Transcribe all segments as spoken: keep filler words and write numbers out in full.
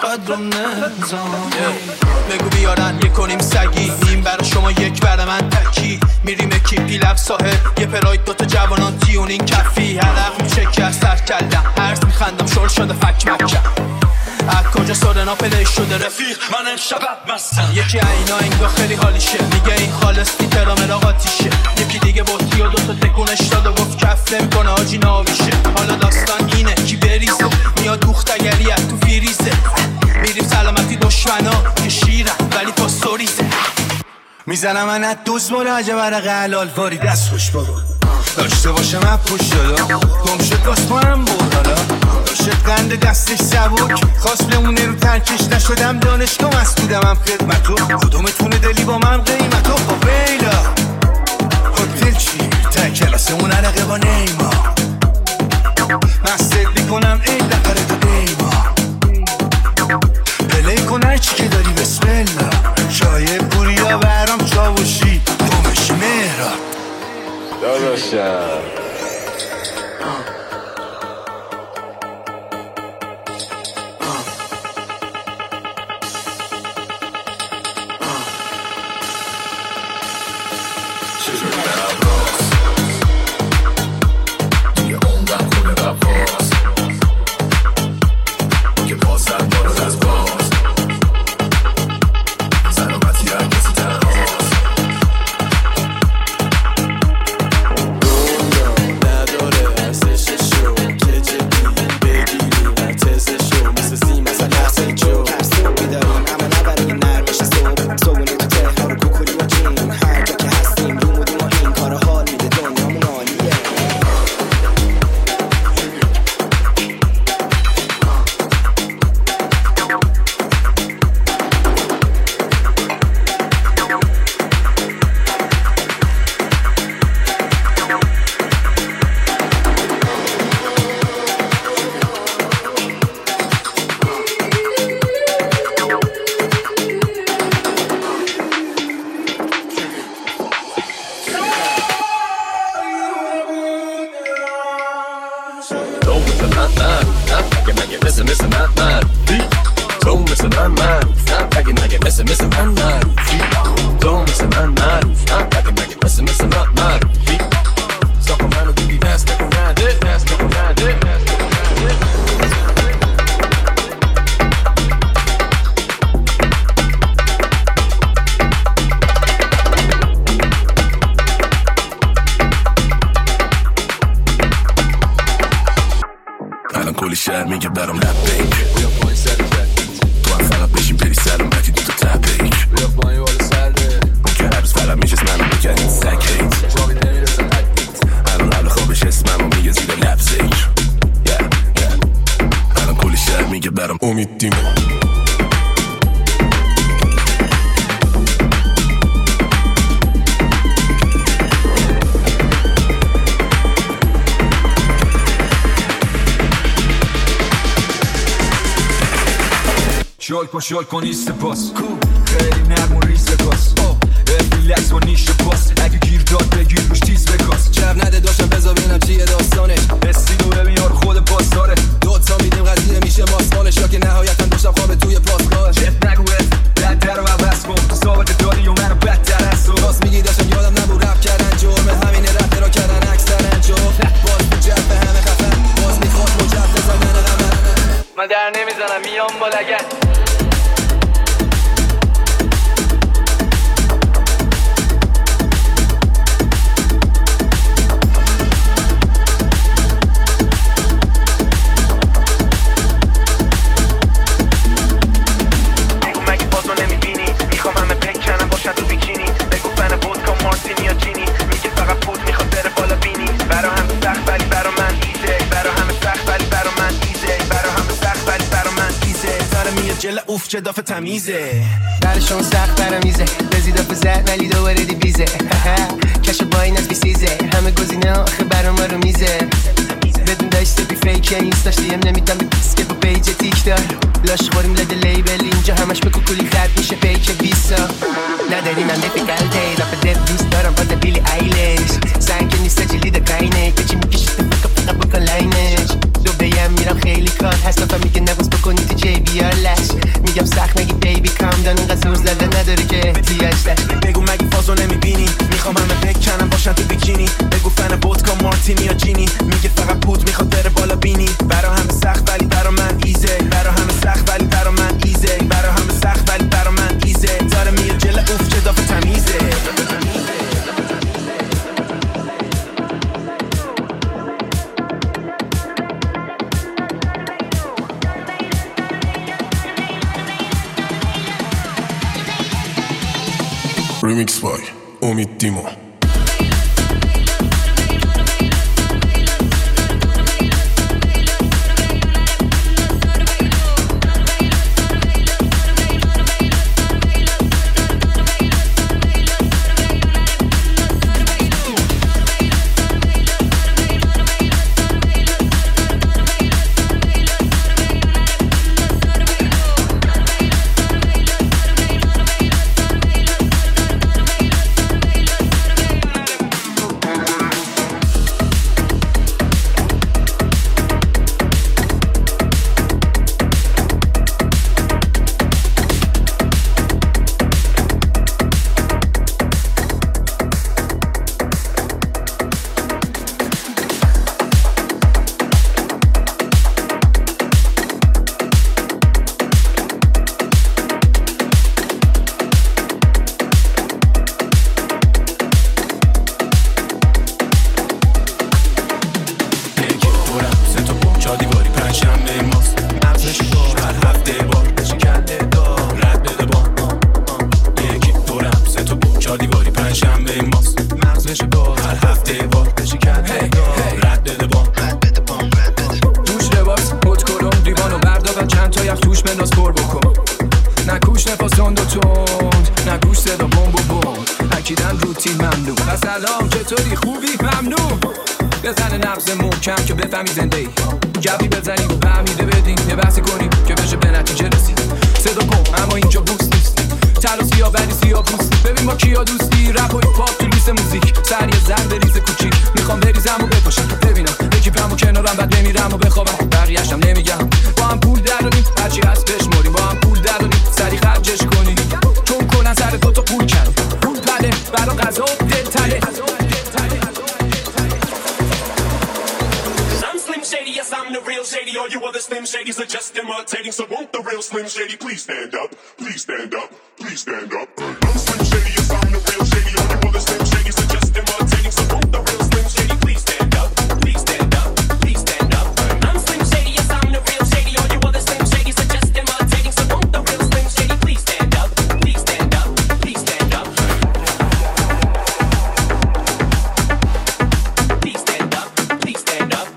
قدر نظام بگو بیارن یک کنیم سگی نیم برا شما یک برا من تکی میریم اکیپی لب ساحل یه پراید دوتا جوانان تیونین کفی حلق میشه که از سر کلم هرز میخندم شل شده فک مکم از کجا سورنا پلی شده رفیق من امشب مستم یکی اینا انگار خیلی حالیشه میگه این خالص تیترامرا قاتیشه یکی دیگه بطری و دوتا تکونش داد و گفت کف نمیکنه آجی ناویشه حالا داستان اینه کی بریزه میاد دوختگری از تو فیریزه میریم سلامتی دشمنا که شیرم ولی تو سوریزه میزنم من از دوز مال عجب عرق حلال واری دست خوش بابا داشته باشه من پشت دادا گم شد داستانم بود حالا داشت قند دستش سبک خواست بمونه رو ترکش نشدم دانشگاه مسئولم هم خدمتو کدومتونه دلی با من قیمتو با بیلا هتل چی تا کلاسمون عرقه با نیما من سد میکنم ای دقره تو دیما پلی کن هرچی که داری بسم الله شایه پوریا برام چاوشی دومشی مهرا داداشم شال پا شال کن ایست پاس خیلی نرم و ریز بکاس ریلکس و نیش پاس اگه گیر داد بگیر روش تیز بکاس جب نده داشتم بذار ببینم چیه داستانش حسی دوره بیار خود پاس داره دوتا میدیم قضیه میشه ماسمالش یا که نهایتا داشتم خواب توی پاسگاهش جب نگوه بدتر رو عوض کن ثابت داری و منو بدتر از تو راست میگی داشتم یادم نبود رپ کردن جرم همینه رفته را کردن اکثرن جو باز تو جب به همه خفن باز میخواد مجب بزنن غمن من در نمیزنم میام با لگت جل اوف چه دافه تمیزه برشون سخت برمیزه رزی دافه زد ولی دوباره دیویزه کشو با این از بیسیزه همه گزینه آخه برا ما رو میزه بدون داشته بی فیکه اینستاش دیم نمیدم به دیسکه با پیج تیک دار لاش خوریم لده لیبل اینجا همش به کوکولی خرد میشه پیک بیسا نداری من دیفیکال دی رفت دف دوست دارم با بیلی ایلش سنگ نیسته جلی ده قینه کچی میکشید فقط فقط بکن لاینش دو بیم میرم خیلی کار هست دفعه میگه نبوز بکنی تو جی بی لالش میگم سخت نگی بیبی کام دان اینقدر زور زده نداره که احتیاج داشت. بگو مگه فازو نمیبینی میخوام همه بکنم باشن تو بیکینی. بگو فن ودکا مارتینی یا جینی میگه فقط پود میخواد بره بالا بینی. برا همه سخت ولی برا من ایزه. برا همه سخت ولی برا من ایزه. برا همه سخت ولی برا من ایزه. داره میاد جل اوف چه دافه تمیزه. Remix by امید دیمو. کم که بفهمی زنده ای گپی بزنیم و فهمیده بدیم یه بحثی کنیم که بشه به نتیجه رسید. صدا کن اما اینجا بوست نیست تر و سیاه ولی سیاه پوستی. ببین ما کیا دوستی رپ و پاپ تو لیست موزیک سر یه زن بریز کوچیک میخوام بریزم و بپاشم ببینم اکیپم و کنارم بعد بمیرم و بخوابم بقیه‌شم نمیگم. با هم پول دراریم هرچی هست بشماریم. با هم پول دراریم سری خرجش کنیم چون کلا سر تو تو پول کردیم. پول پله برا غذا و دل تله. Yes, I'm the real Shady. All you other Slim Shadys are just imitating. So won't the real Slim Shady please stand up? Please stand up. Please stand up. I'm Slim Shady. Yes, I'm the real Shady. All you other Slim Shadys are just imitating. So won't the real Slim Shady please stand up? Please stand up. Please stand up. I'm Slim Shady. Yes, I'm the real Shady. All you other Slim Shadys are just imitating. So won't the real Slim Shady please stand up? Please stand up. Please stand up. Please stand up. Please stand up.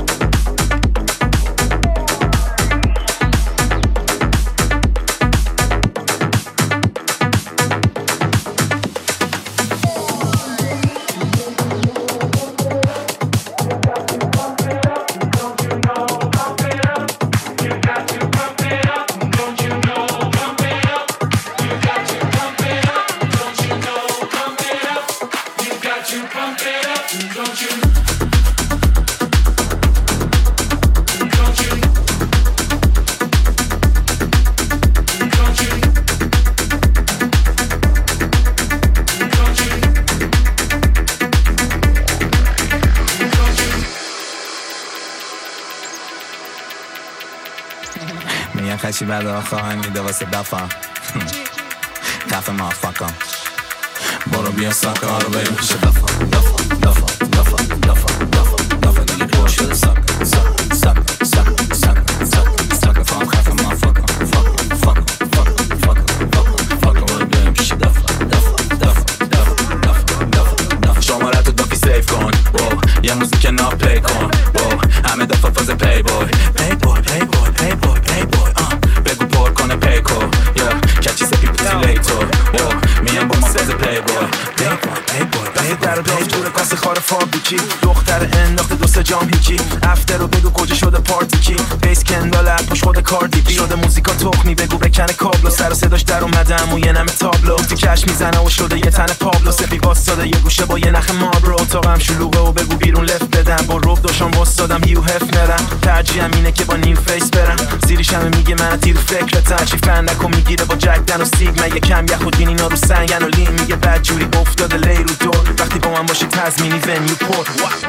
میگن خشی بعد آخواهن میده واسه دفعه خفه مافکم برو بیا ساکا رو بریم پیش دفعه دفعه دفعه دفعه دفعه دفعه دفعه دیگه پر شده ساکا ساکا ساکا ساکا ساکا ساکا ساکا فهم خفه مافکم فکم فکم فکم فکم فکم برو بیایم پیش دفعه دفعه دفعه دفعه دفعه دفعه شماره تو دافی سیف کن یه موزیک نا پلی کن همه دفعه فاز پی بوی پی بوی پی بوی پی بوی پی بوی بگو پر کنه پیکو کچی سپی پوتی لیتو میان با ما فاز پی بوی پی بوی پی بوی پی بوی در و داف دور کاسه خار فابریکی دختر انداخته دو واسه جام هیچی افتر رو بگو کجا شده پارتی کی بیس کندال پوش خود کاردی بی شده موزیکا تخمی بگو بکنه کابلو سر و صداش در اومدم و یه نمه تابلو تو کش میزنه و شده یه تن پابلو سفی واسطاده یه گوشه با یه نخ ماربرو اتاقم شلوغه و بگو بیرون لفت بدم با روب دوشان واسطادم هیو هف نرم ترجیحم اینه که با نیو فیس برم زیریش همه میگه من تیر فکرتم چی فندکو میگیره با جکدن و سیگما یه کم یخودین اینا رو سنگن و لیم میگه بد جوری افتاده لی رو دور وقتی با من باشی تزمینی ونیو پر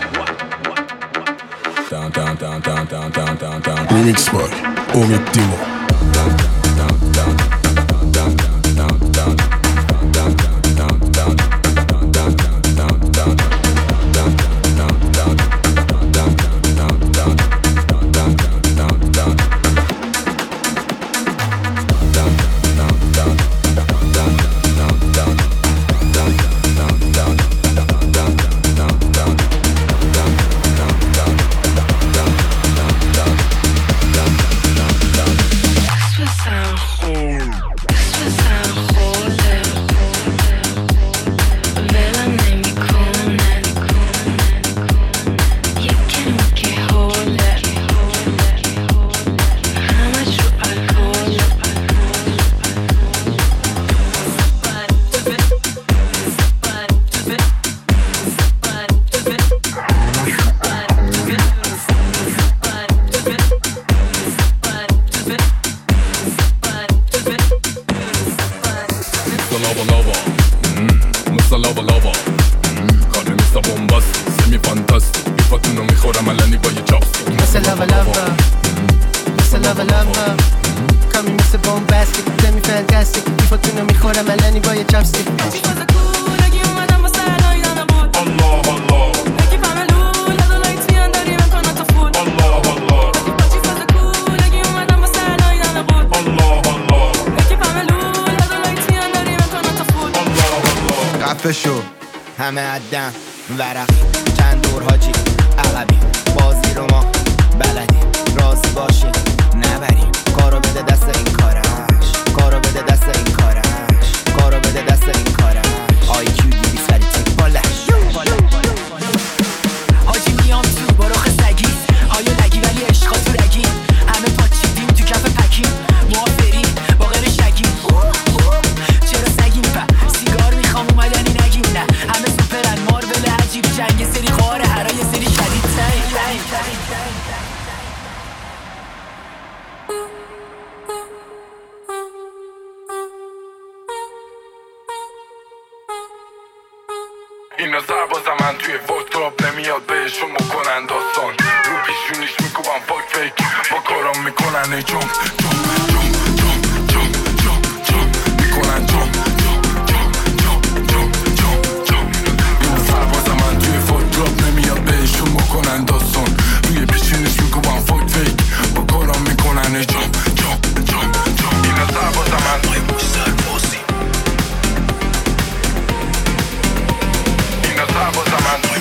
Down, down, down, down, down, down, down, down. Remix by Omid Dimo. Down, down, down, down, down, down, down, down, down, down, down, down, down, down, down, down, down, شو همه عدم ورق چند دور حاجی عقبی بازی رو ما بلدیم راضی باشیم نبریم کارو بده دست این کارش کارو بده دست این کارش کارو بده دست این کارش آی کیو دیوی سری تک بالش حاجی میام تو با رخ سگی آیا لگی ولی عشقا تو رگی همه پاچیدیم تو کف پکیم موافری با غیر شگی چرا سگیم په سیگار میخوام اومدنی نگیم نه همه سوپرن مارول عجیب جنگ سری خاره هرا یه سری شدید تنگ اینا سربازم من توی واتراپ نمیاد بهشون بکنن داستان رو پیشونیش میکوبم فاک فیک با کارام میکنن ای جام جام جام جام جام جام جام میکنن جام جام جام جام جام جام اینا سربازم من توی واتراپ نمیاد بهشون بکنن داستان روی پیشونیش میکوبم فاک فیک با کارام میکنن ای جام جام جام جام اینا سربازم من توی مستربازی سربازم من توی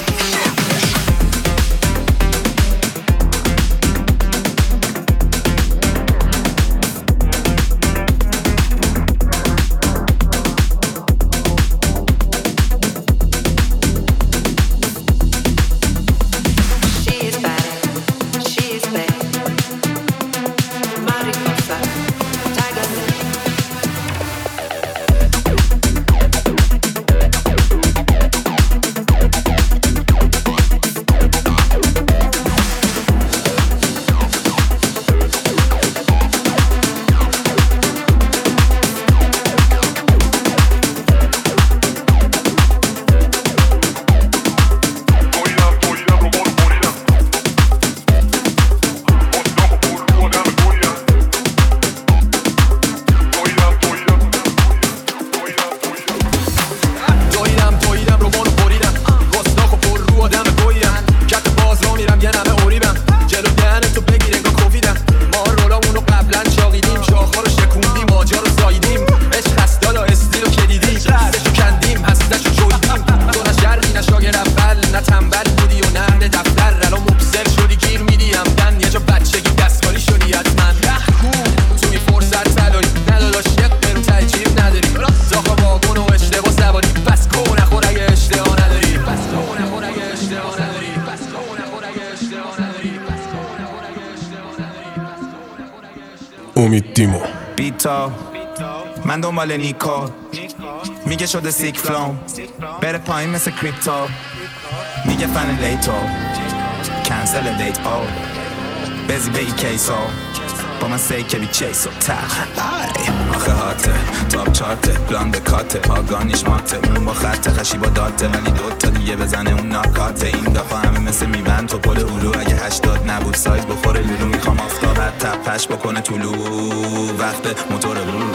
بیتا من دنبال نیکو میگه شده سیک فلوم بره پایین مثل کریپتو میگه فن لیتو کنسل دیت او بزی به ای کیسو با من سی که بی چیسو تخ آخه هاته تاپ چارته بلاند کاته آگانیش ماته اون با خط خشی با داته ولی دوتا دیگه بزنه اون ناکاته این دفعه همه مثل میبند تو پل اولو اگه هشتاد نبود سایز بخوره لولو میخوام آفتاب حتی پش بکنه طولو وقت موتور برو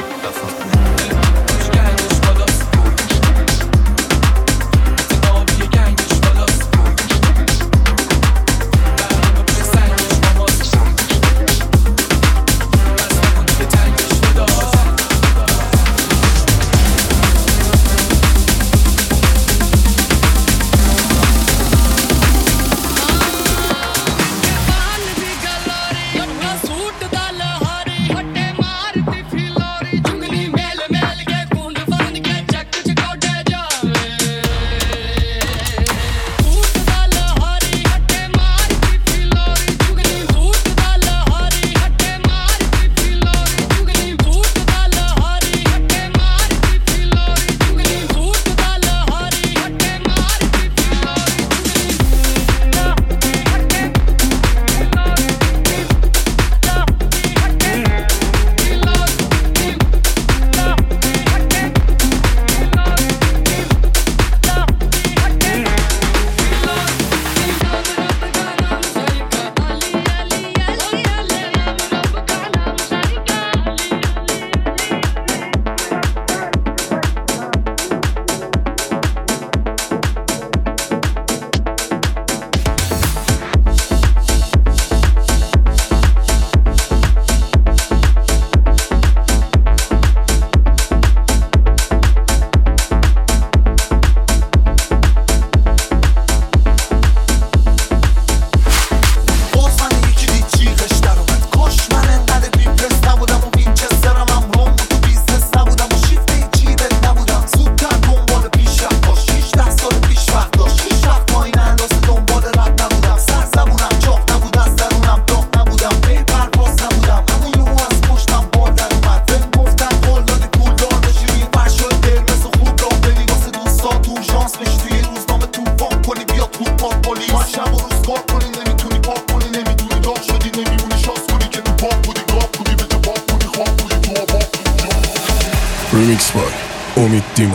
Remix by Omid Timo.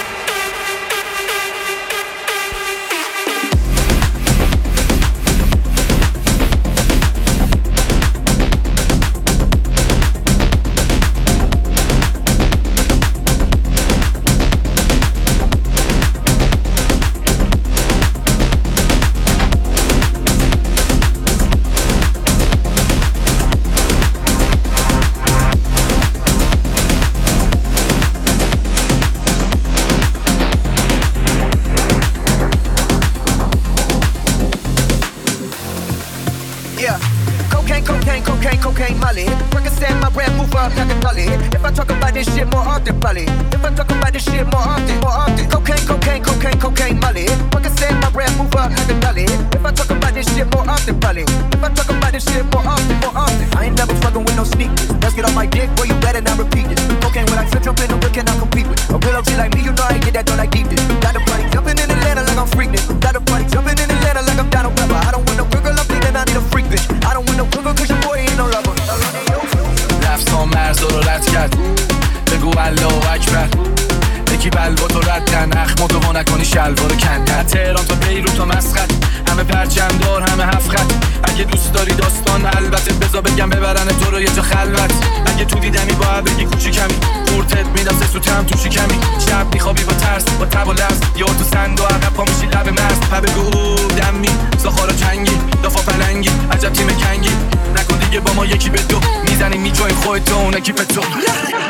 If I talk about this shit more often, probably. If I talk about this shit more often, more often. Cocaine, cocaine, cocaine, cocaine, Molly. Like I said, my rap move up like a dolly. If I talk about this shit more often, probably. If I talk about this shit more often, more often. I ain't never fucking with no sneakers. Let's get on my dick, boy, you better not repeat it. Cocaine when I flip, jump in the whip, cannot compete with. A real O G like me, you know I get that dough like deep dish. Got the party jumping in Atlanta like I'm freaking. Got the party jumping in Atlanta like I'm Donald Glover. I don't want no girl, I'm thinking I need a freak bitch. I don't want no girl, cause your boy ain't no lover. رفتم مرز رو رد کرد بگو الله اکبر یکی بلوا تو ردن اخمو تو با نکنی شلوارو کن تهران تا بیروت تا مسقط همه پرچم دار همه هفت خط اگه دوست داری داستان البته بذار بگم ببرن تو رو یه جا خلوت اگه تو دیدمی باید بگی کوچیکمی قورتت میدم سه سوتم تو شکمی شب میخوابی با ترس با تب و لرز یا تو سند و عقب پا میشی لب مرز و بگو دمی زخارا چنگی دافا پلنگی عجب تیم کنگی نکن دیگه با ما یکی به دو میزنی میجوی خودت و اون اکی به تو